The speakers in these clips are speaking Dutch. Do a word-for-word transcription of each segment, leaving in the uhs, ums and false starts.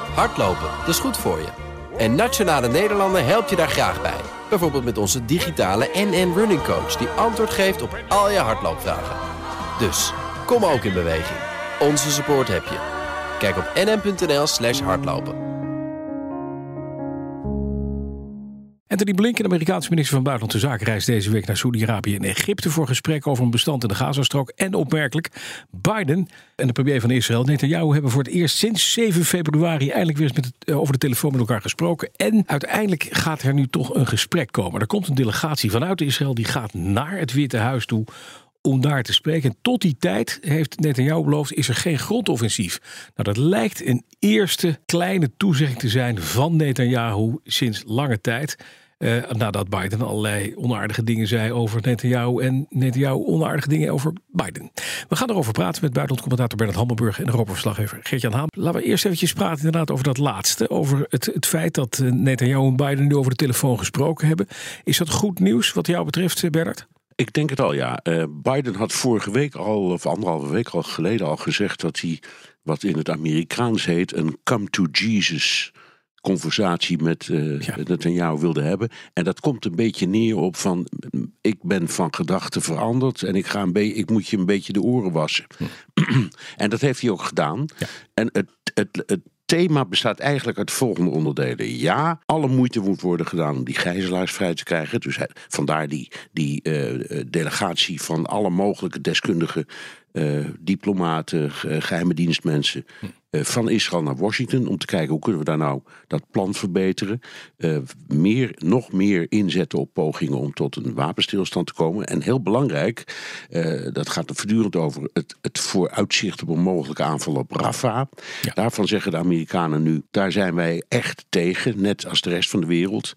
Hardlopen, dat is goed voor je. En Nationale Nederlanden helpt je daar graag bij. Bijvoorbeeld met onze digitale N N Running Coach... die antwoord geeft op al je hardloopvragen. Dus, kom ook in beweging. Onze support heb je. Kijk op nn.nl slash hardlopen. Anthony Blinken, de Amerikaanse minister van Buitenlandse Zaken, reist deze week naar Saoedi-Arabië en Egypte voor gesprek over een bestand in de Gazastrook. En opmerkelijk, Biden en de premier van Israël, Netanyahu, hebben voor het eerst sinds zeven februari eindelijk weer eens met het, over de telefoon met elkaar gesproken. En uiteindelijk gaat er nu toch een gesprek komen. Er komt een delegatie vanuit Israël die gaat naar het Witte Huis toe om daar te spreken. En tot die tijd, heeft Netanyahu beloofd, is er geen grondoffensief. Nou, dat lijkt een eerste kleine toezegging te zijn van Netanyahu sinds lange tijd. Uh, nadat Biden allerlei onaardige dingen zei over Netanyahu en Netanyahu onaardige dingen over Biden. We gaan erover praten met buitenlandcommentator Bernard Hammelburg en Europa-verslaggever Geert-Jan Haan. Laten we eerst eventjes praten inderdaad over dat laatste. Over het, het feit dat Netanyahu en Biden nu over de telefoon gesproken hebben. Is dat goed nieuws wat jou betreft, Bernard? Ik denk het al, ja. Uh, Biden had vorige week al, of anderhalve week al geleden al gezegd dat hij, wat in het Amerikaans heet, een come to Jesus conversatie met uh, ja. Netanyahu wilde hebben. En dat komt een beetje neer op van, ik ben van gedachten veranderd en ik, ga een be- ik moet je een beetje de oren wassen. Hm. En dat heeft hij ook gedaan. Ja. En het, het, het thema bestaat eigenlijk uit volgende onderdelen. Ja, alle moeite moet worden gedaan om die gijzelaars vrij te krijgen. Dus hij, vandaar die, die uh, delegatie van alle mogelijke deskundigen, uh, diplomaten, uh, geheime dienstmensen uh, van Israël naar Washington, om te kijken hoe kunnen we daar nou dat plan verbeteren. Uh, meer, nog meer inzetten op pogingen om tot een wapenstilstand te komen. En heel belangrijk, uh, dat gaat er voortdurend over het, het vooruitzicht op een mogelijke aanval op Rafah. Ja. Daarvan zeggen de Amerikanen nu, daar zijn wij echt tegen, net als de rest van de wereld.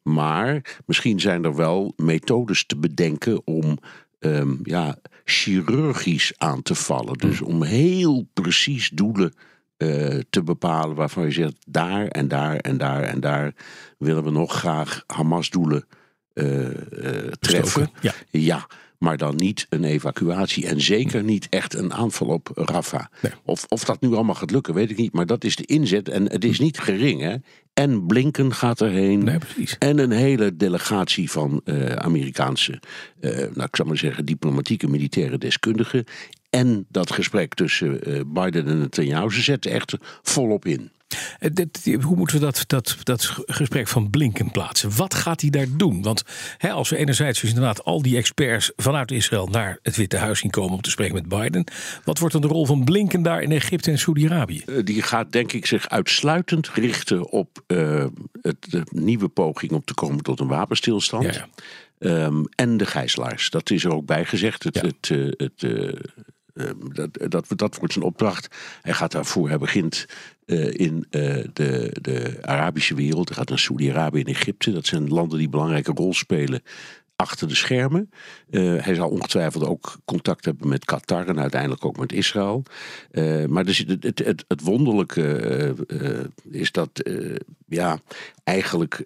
Maar misschien zijn er wel methodes te bedenken om um, ja, chirurgisch aan te vallen. Dus om heel precies doelen uh, te bepalen waarvan je zegt, daar en daar en daar en daar willen we nog graag Hamas-doelen uh, uh, treffen. Ja. ja. Maar dan niet een evacuatie en zeker niet echt een aanval op Rafah. Nee. Of, of dat nu allemaal gaat lukken, weet ik niet. Maar dat is de inzet en het is niet gering, hè. En Blinken gaat erheen. Nee, precies. En een hele delegatie van uh, Amerikaanse, uh, nou, ik zal maar zeggen, diplomatieke militaire deskundigen. En dat gesprek tussen uh, Biden en Netanyahu, ze zetten echt volop in. Hoe moeten we dat, dat, dat gesprek van Blinken plaatsen? Wat gaat hij daar doen? Want hè, als we enerzijds dus inderdaad al die experts vanuit Israël naar het Witte Huis zien komen om te spreken met Biden, wat wordt dan de rol van Blinken daar in Egypte en Saoedi-Arabië? Die gaat denk ik zich uitsluitend richten op uh, het, de nieuwe poging om te komen tot een wapenstilstand. Ja, ja. Um, en de gijzelaars. Dat is er ook bij gezegd. Het, ja. het, uh, het, uh, Uh, dat, dat, dat wordt zijn opdracht. Hij gaat daarvoor, hij begint uh, in uh, de, de Arabische wereld. Hij gaat naar Saoedi-Arabië en Egypte. Dat zijn landen die een belangrijke rol spelen achter de schermen. Uh, hij zal ongetwijfeld ook contact hebben met Qatar en uiteindelijk ook met Israël. Uh, maar dus het, het, het, het wonderlijke uh, uh, is dat uh, ja, eigenlijk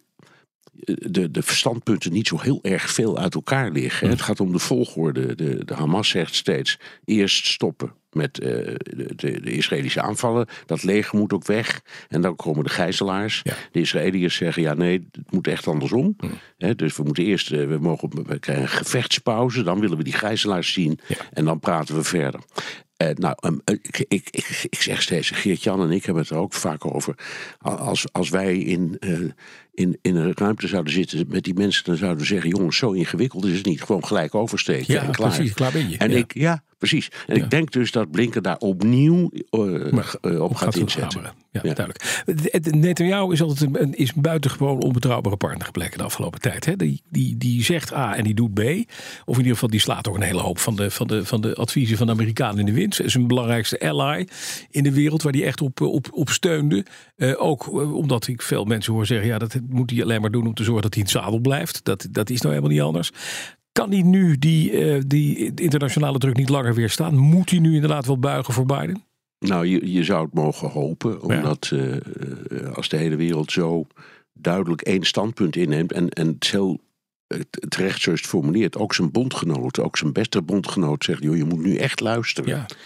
De, de verstandpunten niet zo heel erg veel uit elkaar liggen. Het gaat om de volgorde. De, de Hamas zegt steeds eerst stoppen met uh, de, de, de Israëlische aanvallen. Dat leger moet ook weg. En dan komen de gijzelaars. Ja. De Israëliërs zeggen ja nee, het moet echt andersom. Mm. He, dus we moeten eerst, uh, we, mogen, we krijgen een gevechtspauze. Dan willen we die gijzelaars zien. Ja. En dan praten we verder. Uh, nou, um, ik, ik, ik, ik zeg steeds, Geert-Jan en ik hebben het er ook vaak over. Als, als wij in, uh, in, in een ruimte zouden zitten met die mensen, dan zouden we zeggen, jongens, zo ingewikkeld is het niet. Gewoon gelijk oversteken ja, en klaar. Precies, klaar ben je. En ja. ik, ja, precies. En ja. ik denk dus dat Blinken daar opnieuw uh, maar, uh, op, op gaat, gaat inzetten. Ja, ja, duidelijk. Netanyahu is altijd een, is een buitengewoon onbetrouwbare partner gebleken de afgelopen tijd. Hè? Die, die, die zegt A en die doet B. Of in ieder geval, die slaat ook een hele hoop van de, van de, van de adviezen van de Amerikanen in de wind. Is een belangrijkste ally in de wereld waar die echt op, op, op steunde. Uh, ook uh, omdat ik veel mensen hoor zeggen, ja, dat moet hij alleen maar doen om te zorgen dat hij in het zadel blijft. Dat, dat is nou helemaal niet anders. Kan hij nu die, uh, die internationale druk niet langer weerstaan? Moet hij nu inderdaad wel buigen voor Biden? Nou, je, je zou het mogen hopen, omdat ja. uh, als de hele wereld zo duidelijk één standpunt inneemt en, en het heel terecht zo is het formuleerd, ook zijn bondgenoot, ook zijn beste bondgenoot zegt, joh, je moet nu echt luisteren. Ja. Hm.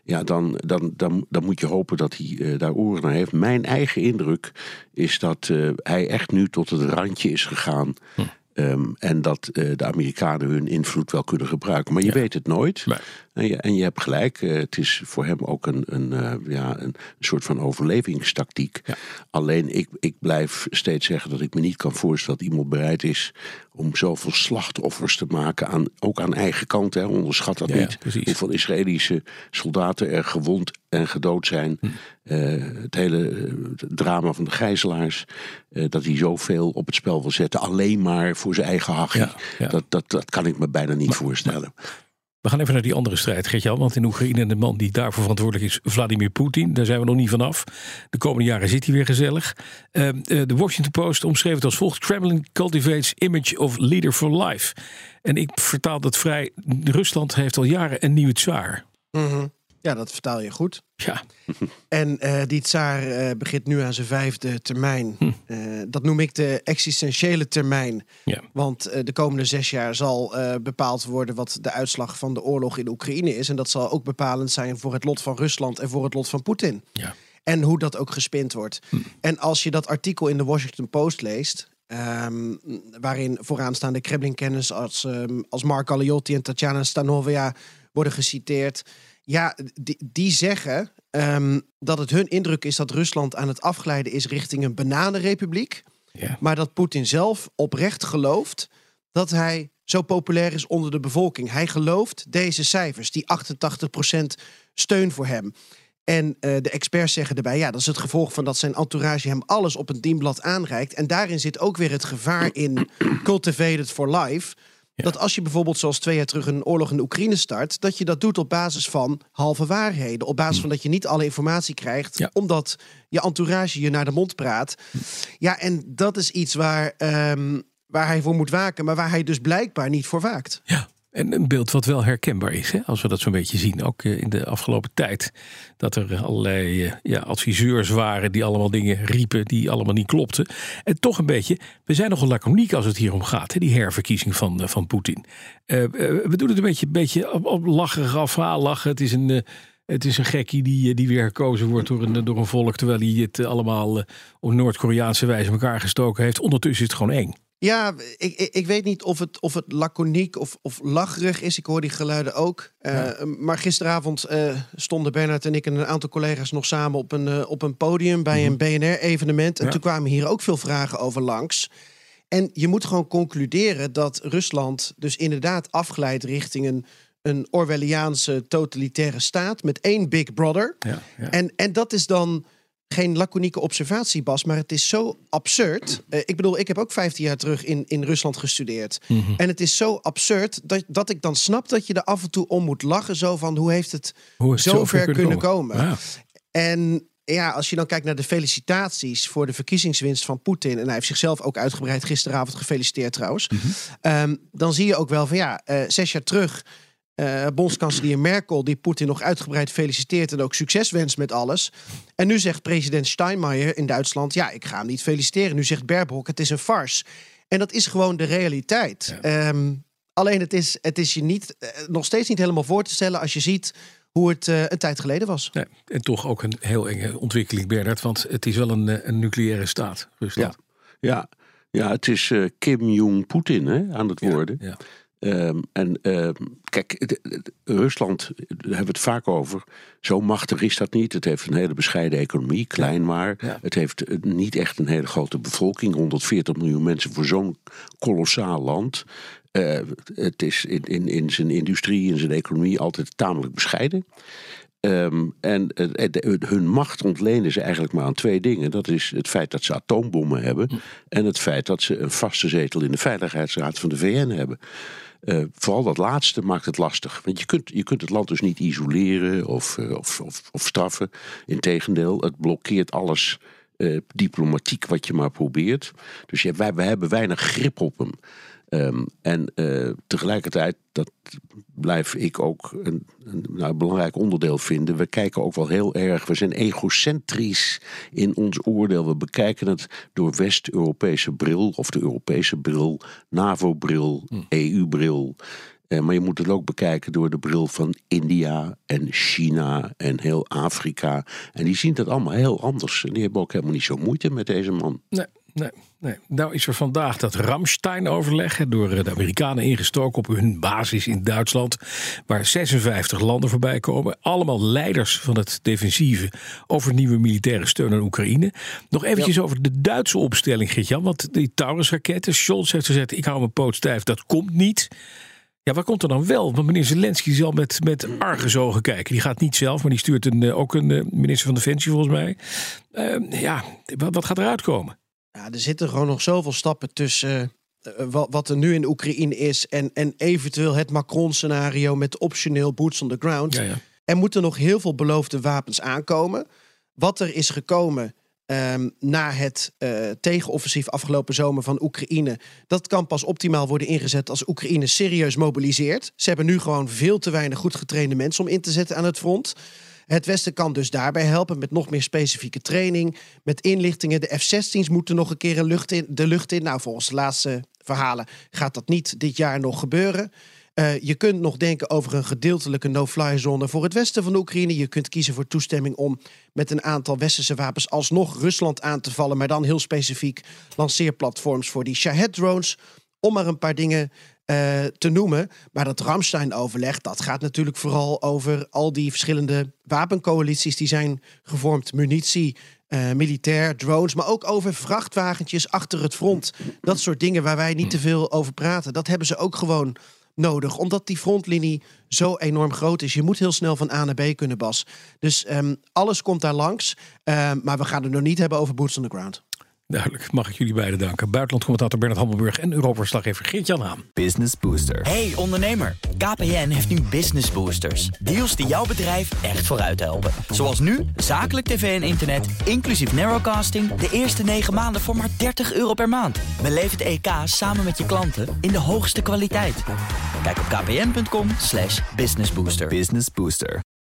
Ja, dan, dan, dan, dan moet je hopen dat hij uh, daar oren naar heeft. Mijn eigen indruk is dat uh, hij echt nu tot het randje is gegaan. Hm. Um, en dat uh, de Amerikanen hun invloed wel kunnen gebruiken. Maar je ja. weet het nooit. Nee. En, je, en je hebt gelijk. Uh, het is voor hem ook een, een, uh, ja, een, een soort van overlevingstactiek. Ja. Alleen ik, ik blijf steeds zeggen dat ik me niet kan voorstellen dat iemand bereid is om zoveel slachtoffers te maken. Aan, ook aan eigen kant. Hè. Onderschat dat ja, niet. Ja, hoeveel Israëlische soldaten er gewond en gedood zijn. Hm. Uh, het hele uh, drama van de gijzelaars. Uh, dat hij zoveel op het spel wil zetten. Alleen maar voor zijn eigen hachie. Ja, ja. Dat, dat, dat kan ik me bijna niet maar, voorstellen. Maar, we gaan even naar die andere strijd, Gert-Jan. Want in Oekraïne, de man die daarvoor verantwoordelijk is, Vladimir Poetin. Daar zijn we nog niet vanaf. De komende jaren zit hij weer gezellig. Uh, uh, de Washington Post omschreef het als volgt: Kremlin cultivates image of leader for life. En ik vertaal dat vrij. Rusland heeft al jaren een nieuwe tsaar. Mm-hmm. Ja, dat vertaal je goed. Ja. En uh, die tsaar uh, begint nu aan zijn vijfde termijn. Hm. Uh, dat noem ik de existentiële termijn. Ja. Want uh, de komende zes jaar zal uh, bepaald worden wat de uitslag van de oorlog in Oekraïne is. En dat zal ook bepalend zijn voor het lot van Rusland en voor het lot van Poetin. Ja. En hoe dat ook gespind wordt. Hm. En als je dat artikel in de Washington Post leest, Um, waarin vooraanstaande Kremlin-kenners als, um, als Mark Galeotti en Tatjana Stanovia worden geciteerd. Ja, die, die zeggen um, dat het hun indruk is dat Rusland aan het afglijden is richting een bananenrepubliek. Ja. Maar dat Poetin zelf oprecht gelooft dat hij zo populair is onder de bevolking. Hij gelooft deze cijfers, die achtentachtig procent steun voor hem. En uh, de experts zeggen erbij, ja, dat is het gevolg van dat zijn entourage hem alles op een dienblad aanreikt. En daarin zit ook weer het gevaar in cultivated for life. Ja. Dat als je bijvoorbeeld zoals twee jaar terug een oorlog in de Oekraïne start, dat je dat doet op basis van halve waarheden. Op basis van dat je niet alle informatie krijgt, ja. omdat je entourage je naar de mond praat. Ja, en dat is iets waar, um, waar hij voor moet waken, maar waar hij dus blijkbaar niet voor waakt. Ja. En een beeld wat wel herkenbaar is, hè? Als we dat zo'n beetje zien. Ook in de afgelopen tijd. Dat er allerlei ja, adviseurs waren die allemaal dingen riepen die allemaal niet klopten. En toch een beetje, we zijn nogal laconiek als het hier om gaat. Hè? Die herverkiezing van, uh, van Poetin. Uh, uh, we doen het een beetje, beetje op, op lacherig af, lachen. Het is een... Uh, Het is een gekkie die, die weer gekozen wordt door een, door een volk, terwijl hij het allemaal uh, op Noord-Koreaanse wijze in elkaar gestoken heeft. Ondertussen is het gewoon eng. Ja, ik, ik, ik weet niet of het, of het laconiek of, of lacherig is. Ik hoor die geluiden ook. Uh, ja. Maar gisteravond uh, stonden Bernard en ik en een aantal collega's nog samen op een, uh, op een podium bij een B N R-evenement. En ja. toen kwamen hier ook veel vragen over langs. En je moet gewoon concluderen dat Rusland dus inderdaad afglijdt richting een, een Orwelliaanse totalitaire staat met één Big Brother. Ja, ja. En, en dat is dan geen laconieke observatie, Bas, maar het is zo absurd. Uh, ik bedoel, ik heb ook vijftien jaar terug in, in Rusland gestudeerd. Mm-hmm. En het is zo absurd dat, dat ik dan snap dat je er af en toe om moet lachen. Zo van, hoe heeft het hoe zo, zo ver kunnen komen? komen? Ja. En ja, als je dan kijkt naar de felicitaties voor de verkiezingswinst van Poetin, en hij heeft zichzelf ook uitgebreid gisteravond gefeliciteerd trouwens. Mm-hmm. Um, dan zie je ook wel van ja, uh, zes jaar terug Uh, bondskanselier Merkel die Poetin nog uitgebreid feliciteert en ook succes wenst met alles. En nu zegt president Steinmeier in Duitsland, ja, ik ga hem niet feliciteren. Nu zegt Baerbock, het is een farce. En dat is gewoon de realiteit. Ja. Um, alleen het is, het is je niet, uh, nog steeds niet helemaal voor te stellen als je ziet hoe het uh, een tijd geleden was. Nee, en toch ook een heel enge ontwikkeling, Bernard, want het is wel een, een nucleaire staat, Rusland. Ja, ja, ja het is uh, Kim Jong-Poetin hè, aan het worden. Ja, ja. Um, en uh, kijk, de, de, Rusland, daar hebben we het vaak over. Zo machtig is dat niet. Het heeft een hele bescheiden economie, klein ja. maar. Ja. Het heeft uh, niet echt een hele grote bevolking. honderdveertig miljoen mensen voor zo'n kolossaal land. Uh, het is in, in, in zijn industrie, in zijn economie altijd tamelijk bescheiden. Um, en uh, de, hun macht ontlenen ze eigenlijk maar aan twee dingen. Dat is het feit dat ze atoombommen hebben. Hm. En het feit dat ze een vaste zetel in de Veiligheidsraad van de V N hebben. Uh, vooral dat laatste maakt het lastig. Want je kunt, je kunt het land dus niet isoleren of, uh, of, of, of straffen. Integendeel, het blokkeert alles uh, diplomatiek wat je maar probeert. Dus je, wij, wij hebben weinig grip op hem. Um, en uh, tegelijkertijd, dat blijf ik ook een, een nou, belangrijk onderdeel vinden. We kijken ook wel heel erg, we zijn egocentrisch in ons oordeel. We bekijken het door West-Europese bril of de Europese bril, NAVO-bril, hm. E U-bril. Uh, maar je moet het ook bekijken door de bril van India en China en heel Afrika. En die zien dat allemaal heel anders. En die hebben ook helemaal niet zo moeite met deze man. Nee, nee, nee. Nou is er vandaag dat Ramstein-overleg door de Amerikanen ingestoken op hun basis in Duitsland. Waar zesenvijftig landen voorbij komen. Allemaal leiders van het defensieve over nieuwe militaire steun aan Oekraïne. Nog eventjes ja. over de Duitse opstelling, Geert-Jan. Want die Taurus-raketten, Scholz heeft gezegd, ik hou mijn poot stijf, dat komt niet. Ja, waar komt er dan wel? Want meneer Zelensky zal met, met argusogen kijken. Die gaat niet zelf, maar die stuurt een, ook een minister van Defensie volgens mij. Uh, ja, wat, wat gaat eruit komen? Ja, er zitten gewoon nog zoveel stappen tussen uh, wat, wat er nu in Oekraïne is en, en eventueel het Macron-scenario met optioneel boots on the ground. Ja, ja. Er moeten nog heel veel beloofde wapens aankomen. Wat er is gekomen um, na het uh, tegenoffensief afgelopen zomer van Oekraïne, dat kan pas optimaal worden ingezet als Oekraïne serieus mobiliseert. Ze hebben nu gewoon veel te weinig goed getrainde mensen om in te zetten aan het front. Het Westen kan dus daarbij helpen met nog meer specifieke training, met inlichtingen. De F zestien's moeten nog een keer een lucht in, de lucht in. Nou, volgens de laatste verhalen gaat dat niet dit jaar nog gebeuren. Uh, je kunt nog denken over een gedeeltelijke no-fly zone voor het westen van de Oekraïne. Je kunt kiezen voor toestemming om met een aantal westerse wapens alsnog Rusland aan te vallen, maar dan heel specifiek lanceerplatforms voor die Shahed-drones, om maar een paar dingen Uh, te noemen. Maar dat Ramstein-overleg, dat gaat natuurlijk vooral over al die verschillende wapencoalities die zijn gevormd. Munitie, uh, militair, drones, maar ook over vrachtwagentjes achter het front. Dat soort dingen waar wij niet te veel over praten. Dat hebben ze ook gewoon nodig, omdat die frontlinie zo enorm groot is. Je moet heel snel van A naar B kunnen, Bas. Dus um, alles komt daar langs. Uh, maar we gaan het nog niet hebben over boots on the ground. Duidelijk, mag ik jullie beiden danken. Buitenlandcommentator Bernard Hammelburg en Europa-verslaggever Geert-Jan Haan. Business Booster. Hey ondernemer, K P N heeft nu Business Boosters. Deals die jouw bedrijf echt vooruit helpen. Zoals nu, zakelijk tv en internet, inclusief narrowcasting, de eerste negen maanden voor maar dertig euro per maand. Beleef het E K samen met je klanten in de hoogste kwaliteit. Kijk op kpn punt com slash businessbooster. Business Booster.